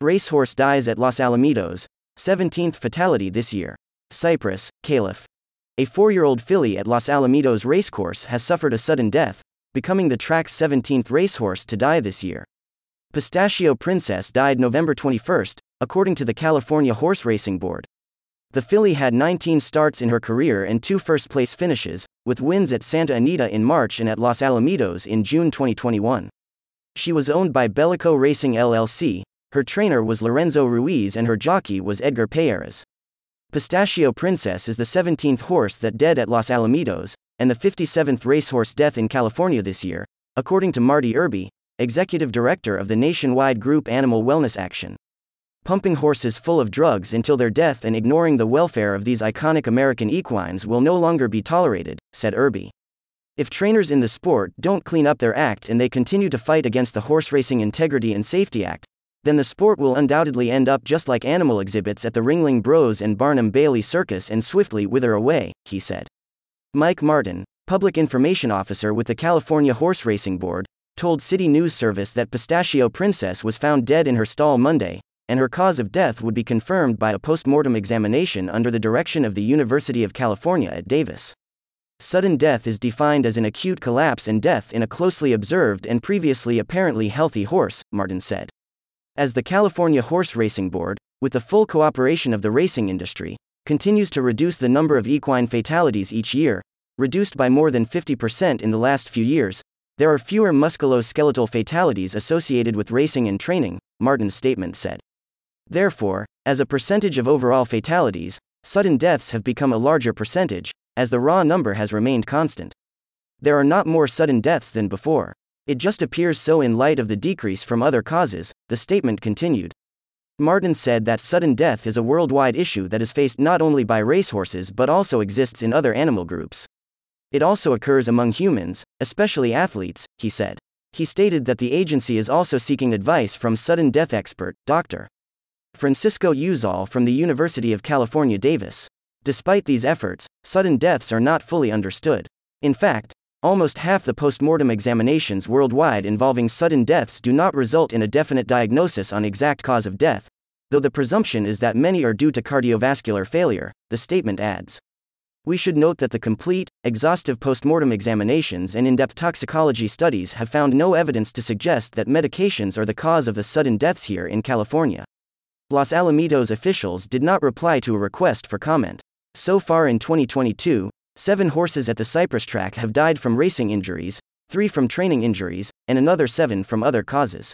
Racehorse dies at Los Alamitos, 17th fatality this year. Cyprus, Caliph. A 4-year-old filly at Los Alamitos Racecourse has suffered a sudden death, becoming the track's 17th racehorse to die this year. Pistachio Princess died November 21, according to the California Horse Racing Board. The filly had 19 starts in her career and 2 first-place finishes, with wins at Santa Anita in March and at Los Alamitos in June 2021. She was owned by Bellico Racing LLC, her trainer was Lorenzo Ruiz and her jockey was Edgar Payeras. Pistachio Princess is the 17th horse that died at Los Alamitos, and the 57th racehorse death in California this year, according to Marty Irby, executive director of the nationwide group Animal Wellness Action. Pumping horses full of drugs until their death and ignoring the welfare of these iconic American equines will no longer be tolerated, said Irby. If trainers in the sport don't clean up their act and they continue to fight against the Horse Racing Integrity and Safety Act, then the sport will undoubtedly end up just like animal exhibits at the Ringling Bros and Barnum Bailey Circus and swiftly wither away, he said. Mike Martin, public information officer with the California Horse Racing Board, told City News Service that Pistachio Princess was found dead in her stall Monday, and her cause of death would be confirmed by a post-mortem examination under the direction of the University of California at Davis. Sudden death is defined as an acute collapse and death in a closely observed and previously apparently healthy horse, Martin said. As the California Horse Racing Board, with the full cooperation of the racing industry, continues to reduce the number of equine fatalities each year, reduced by more than 50% in the last few years, there are fewer musculoskeletal fatalities associated with racing and training, Martin's statement said. Therefore, as a percentage of overall fatalities, sudden deaths have become a larger percentage, as the raw number has remained constant. There are not more sudden deaths than before. It just appears so in light of the decrease from other causes, the statement continued. Martin said that sudden death is a worldwide issue that is faced not only by racehorses but also exists in other animal groups. It also occurs among humans, especially athletes, he said. He stated that the agency is also seeking advice from sudden death expert, Dr. Francisco Uzal from the University of California, Davis. Despite these efforts, sudden deaths are not fully understood. In fact, almost half the post-mortem examinations worldwide involving sudden deaths do not result in a definite diagnosis on exact cause of death, though the presumption is that many are due to cardiovascular failure, the statement adds. We should note that the complete, exhaustive post-mortem examinations and in-depth toxicology studies have found no evidence to suggest that medications are the cause of the sudden deaths here in California. Los Alamitos officials did not reply to a request for comment. So far in 2022, 7 horses at the Cypress track have died from racing injuries, 3 from training injuries, and another 7 from other causes.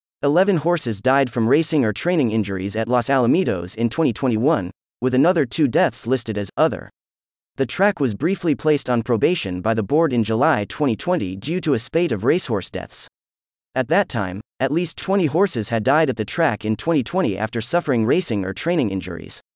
11 horses died from racing or training injuries at Los Alamitos in 2021, with another 2 deaths listed as other. The track was briefly placed on probation by the board in July 2020 due to a spate of racehorse deaths. At that time, at least 20 horses had died at the track in 2020 after suffering racing or training injuries.